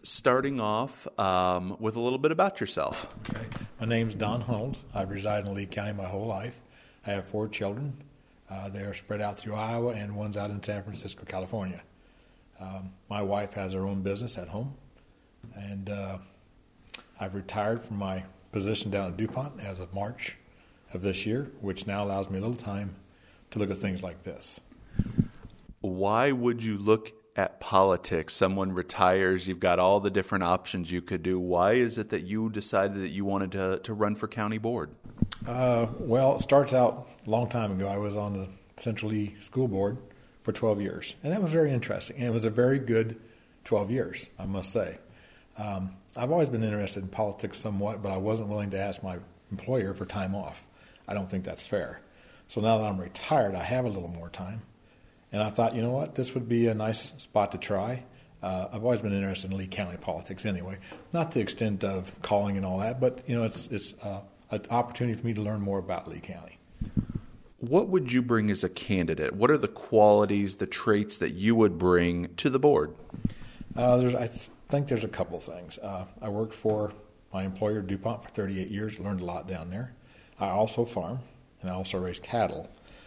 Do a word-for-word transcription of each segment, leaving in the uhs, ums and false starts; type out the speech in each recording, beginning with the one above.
starting off um, with a little bit about yourself. Okay. My name's Don Hunold. I've resided in Lee County my whole life. I have four children. Uh, they are spread out through Iowa, and one's out in San Francisco, California. Um, my wife has her own business at home, and uh, I've retired from my position down at DuPont as of March of this year, which now allows me a little time to look at things like this. Why would you look at politics? Someone retires, you've got all the different options you could do. Why is it that you decided that you wanted to, to run for county board? Uh, well, it starts out a long time ago. I was on the Central Lee School Board for twelve years, and that was very interesting. And it was a very good twelve years, I must say. Um, I've always been interested in politics somewhat, but I wasn't willing to ask my employer for time off. I don't think that's fair. So now that I'm retired, I have a little more time. And I thought, you know what, this would be a nice spot to try. Uh, I've always been interested in Lee County politics anyway, not to the extent of calling and all that, but you know, it's it's uh, an opportunity for me to learn more about Lee County. What would you bring as a candidate? What are the qualities, the traits that you would bring to the board? Uh, there's, I th- think there's a couple things. Uh, I worked for my employer, DuPont, for thirty-eight years, learned a lot down there. I also farm, and I also raise cattle.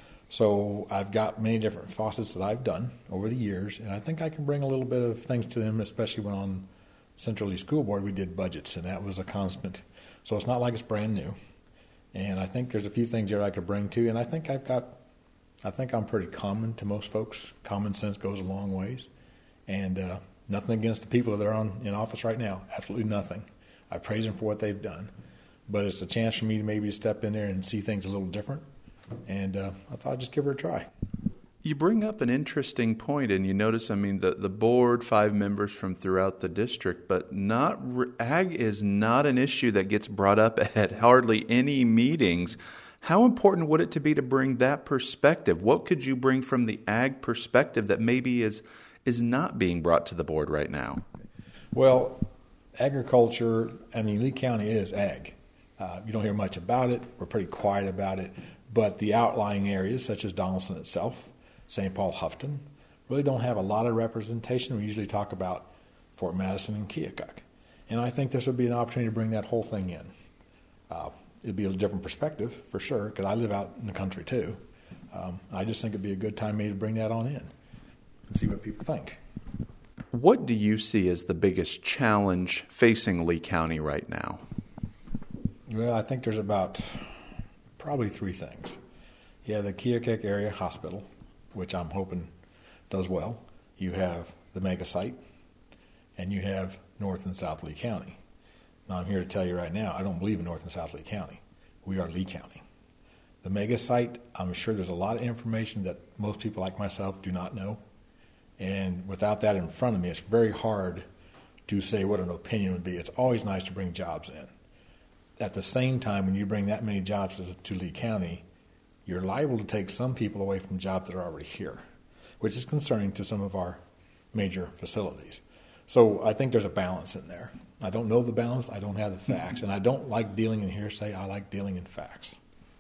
So I've got many different faucets that I've done over the years, and I think I can bring a little bit of things to them, especially when on Central Lee School Board we did budgets, and that was a constant. So it's not like it's brand new. And I think there's a few things there I could bring to, and I think I've got, I think I'm pretty common to most folks. Common sense goes a long ways. And uh, nothing against the people that are on in office right now, absolutely nothing. I praise them for what they've done. But it's a chance for me to maybe step in there and see things a little different. And uh, I thought I'd just give her a try. You bring up an interesting point, and you notice, I mean, the, the board, five members from throughout the district, but not ag is not an issue that gets brought up at hardly any meetings. How important would it to be to bring that perspective? What could you bring from the ag perspective that maybe is is not being brought to the board right now? Well, agriculture, I mean, Lee County is ag. Uh, you don't hear much about it. We're pretty quiet about it. But the outlying areas, such as Donaldson itself, Saint Paul, Houghton, really don't have a lot of representation. We usually talk about Fort Madison and Keokuk. And I think this would be an opportunity to bring that whole thing in. Uh, it'd be a different perspective, for sure, because I live out in the country, too. Um, I just think it'd be a good time maybe to bring that on in and see what people think. What do you see as the biggest challenge facing Lee County right now? Well, I think there's about probably three things. You have the Keokuk Area Hospital, which I'm hoping does well. You have the mega site, and you have North and South Lee County. Now, I'm here to tell you right now, I don't believe in North and South Lee County. We are Lee County. The mega site, I'm sure there's a lot of information that most people like myself do not know. And without that in front of me, it's very hard to say what an opinion would be. It's always nice to bring jobs in. At the same time, when you bring that many jobs to, to Lee County, you're liable to take some people away from jobs that are already here, which is concerning to some of our major facilities. So I think there's a balance in there. I don't know the balance. I don't have the facts. And I don't like dealing in hearsay. I like dealing in facts.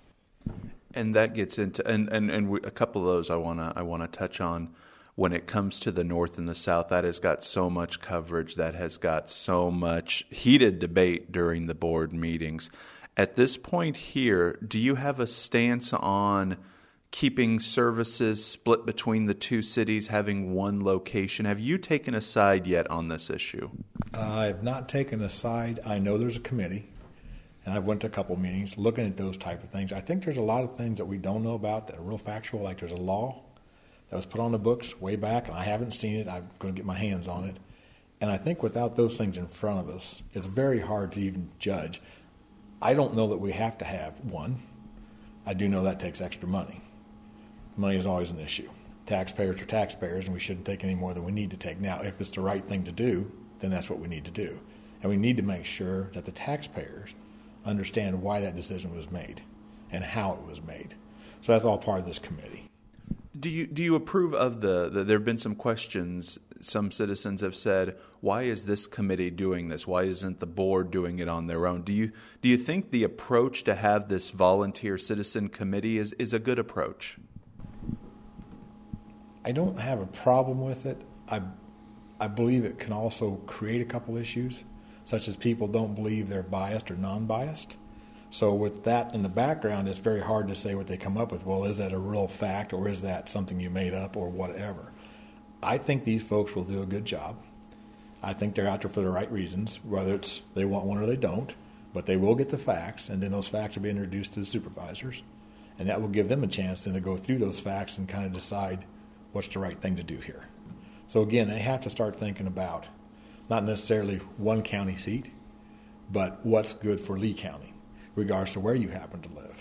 And that gets into, and, and, and we, a couple of those I want to I want to touch on. When it comes to the North and the South, that has got so much coverage, that has got so much heated debate during the board meetings. At this point here, do you have a stance on keeping services split between the two cities, having one location? Have you taken a side yet on this issue? Uh, I have not taken a side. I know there's a committee, and I've went to a couple meetings looking at those type of things. I think there's a lot of things that we don't know about that are real factual, like there's a law that was put on the books way back, and I haven't seen it. I'm going to get my hands on it. And I think without those things in front of us, it's very hard to even judge. I don't know that we have to have one. I do know that takes extra money. Money is always an issue. Taxpayers are taxpayers, and we shouldn't take any more than we need to take. Now, if it's the right thing to do, then that's what we need to do. And we need to make sure that the taxpayers understand why that decision was made and how it was made. So that's all part of this committee. Do you do you approve of the, the there have been some questions, some citizens have said, why is this committee doing this? Why isn't the board doing it on their own? Do you do you think the approach to have this volunteer citizen committee is, is a good approach? I don't have a problem with it. I I believe it can also create a couple issues, such as people don't believe they're biased or non-biased. So with that in the background, it's very hard to say what they come up with. Well, is that a real fact, or is that something you made up, or whatever? I think these folks will do a good job. I think they're out there for the right reasons, whether it's they want one or they don't, but they will get the facts, and then those facts will be introduced to the supervisors, and that will give them a chance then to go through those facts and kind of decide what's the right thing to do here. So again, they have to start thinking about not necessarily one county seat, but what's good for Lee County, regardless of where you happen to live.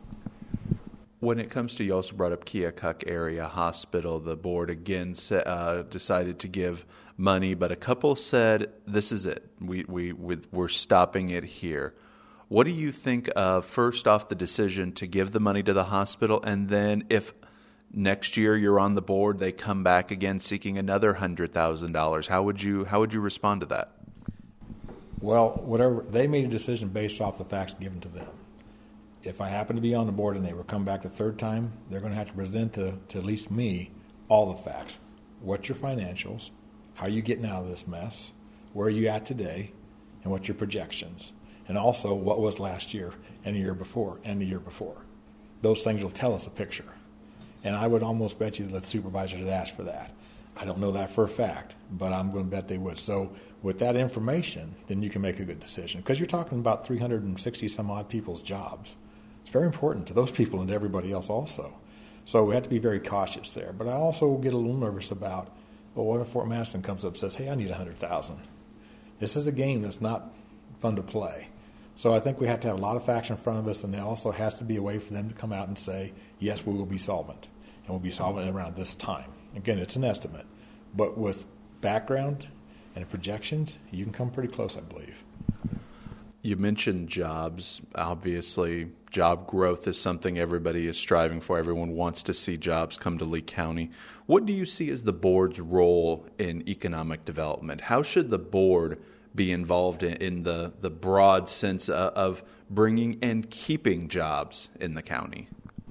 When it comes to, you also brought up Keokuk Area Hospital, the board again uh, decided to give money, but a couple said, this is it. We, we, we're stopping it here. What do you think of, first off, the decision to give the money to the hospital, and then if next year you're on the board, they come back again seeking another one hundred thousand dollars, how would you how would you respond to that? Well, whatever, they made a decision based off the facts given to them. If I happen to be on the board and they were come back the third time, they're going to have to present to, to at least me all the facts. What's your financials? How are you getting out of this mess? Where are you at today? And what's your projections? And also, what was last year and the year before and the year before? Those things will tell us a picture. And I would almost bet you that the supervisors would ask for that. I don't know that for a fact, but I'm going to bet they would. So with that information, then you can make a good decision. Because you're talking about three hundred sixty some odd people's jobs. It's very important to those people and to everybody else also. So we have to be very cautious there. But I also get a little nervous about, well, what if Fort Madison comes up and says, hey, I need one hundred thousand dollars. This is a game that's not fun to play. So I think we have to have a lot of facts in front of us, and there also has to be a way for them to come out and say, yes, we will be solvent, and we'll be solvent around this time. Again, it's an estimate, but with background and projections, you can come pretty close, I believe. You mentioned jobs. Obviously, job growth is something everybody is striving for. Everyone wants to see jobs come to Lee County. What do you see as the board's role in economic development? How should the board be involved in, in the, the broad sense of, of bringing and keeping jobs in the county?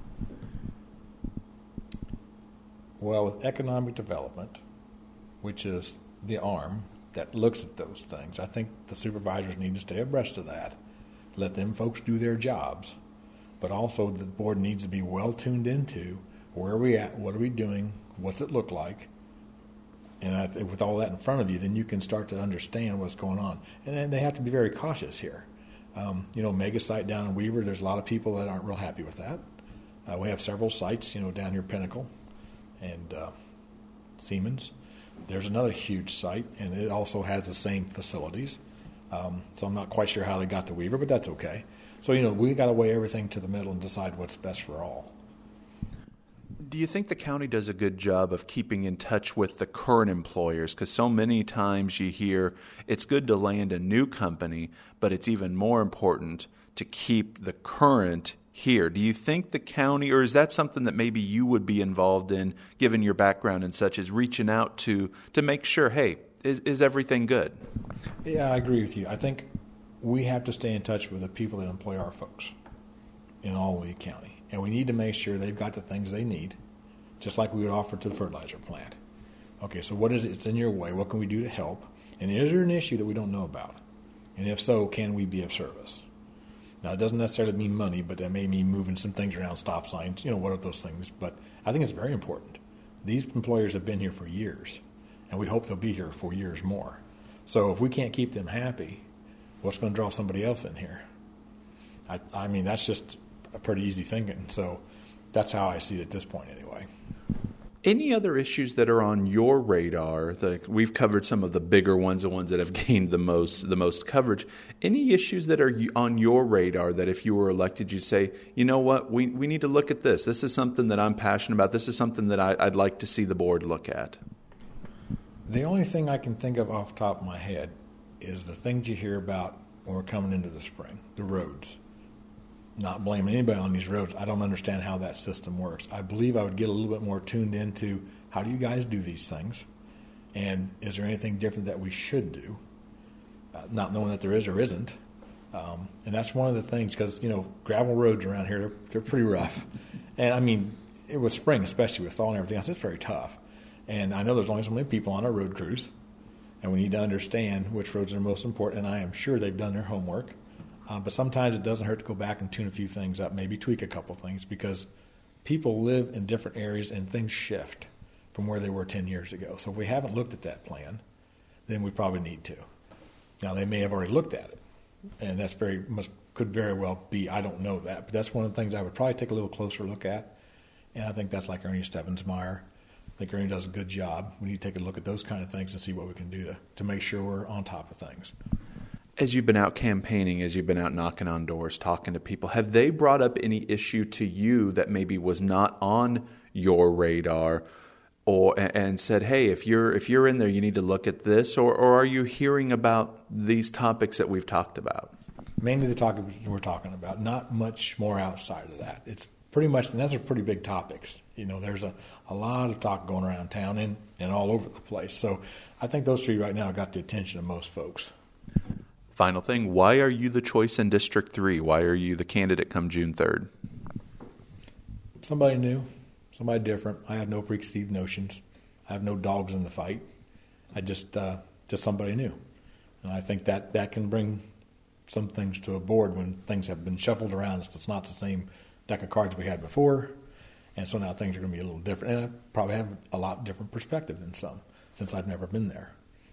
Well, with economic development, which is the arm that looks at those things, I think the supervisors need to stay abreast of that. Let them folks do their jobs. But also the board needs to be well tuned into where are we at, what are we doing, what's it look like. And I, with all that in front of you, then you can start to understand what's going on. And then they have to be very cautious here. Um, you know, mega site down in Weaver, there's a lot of people that aren't real happy with that. Uh, we have several sites, you know, down here, Pinnacle and uh, Siemens. There's another huge site, and it also has the same facilities. Um, so I'm not quite sure how they got to Weaver, but that's okay. So, you know, we got to weigh everything to the middle and decide what's best for all. Do you think the county does a good job of keeping in touch with the current employers? Because so many times you hear it's good to land a new company, but it's even more important to keep the current here. Do you think the county, or is that something that maybe you would be involved in, given your background and such, is reaching out to to make sure, hey, is, is everything good? Yeah, I agree with you. I think we have to stay in touch with the people that employ our folks in all Lee County. And we need to make sure they've got the things they need, just like we would offer to the fertilizer plant. Okay, so what is it that's in your way? What can we do to help? And is there an issue that we don't know about? And if so, can we be of service? Now, it doesn't necessarily mean money, but that may mean moving some things around, stop signs, you know, what are those things? But I think it's very important. These employers have been here for years, and we hope they'll be here for years more. So if we can't keep them happy, what's going to draw somebody else in here? I, I mean, that's just a pretty easy thinking. So that's how I see it at this point anyway. Any other issues that are on your radar? That we've covered some of the bigger ones, the ones that have gained the most the most coverage. Any issues that are on your radar that if you were elected, you say, you know what, we, we need to look at this. This is something that I'm passionate about. This is something that I, I'd like to see the board look at. The only thing I can think of off the top of my head is the things you hear about when we're coming into the spring, the roads. Not blaming anybody on these roads. I don't understand how that system works. I believe I would get a little bit more tuned into how do you guys do these things, and is there anything different that we should do, uh, not knowing that there is or isn't. Um, and that's one of the things, because, you know, gravel roads around here, they're, they're pretty rough. And, I mean, it was spring, especially with thaw and everything else, it's very tough. And I know there's only so many people on our road crews, and we need to understand which roads are most important, and I am sure they've done their homework. Uh, but sometimes it doesn't hurt to go back and tune a few things up, maybe tweak a couple things, because people live in different areas and things shift from where they were ten years ago. So if we haven't looked at that plan, then we probably need to. Now, they may have already looked at it, and that's very must, could very well be, I don't know that, but that's one of the things I would probably take a little closer look at, and I think that's like Ernie Stevensmeyer. I think Ernie does a good job. We need to take a look at those kind of things and see what we can do to, to make sure we're on top of things. As you've been out campaigning, as you've been out knocking on doors, talking to people, have they brought up any issue to you that maybe was not on your radar, or and said, "Hey, if you're if you're in there, you need to look at this," or or are you hearing about these topics that we've talked about? Mainly the topics we're talking about, not much more outside of that. It's pretty much, and those are pretty big topics. You know, there's a, a lot of talk going around town and, and all over the place. So I think those three right now got the attention of most folks. Final thing, why are you the choice in District three? Why are you the candidate come June third? Somebody new, somebody different. I have no preconceived notions. I have no dogs in the fight. I just uh, just somebody new. And I think that, that can bring some things to a board when things have been shuffled around. It's not the same deck of cards we had before. And so now things are going to be a little different. And I probably have a lot different perspective than some, since I've never been there.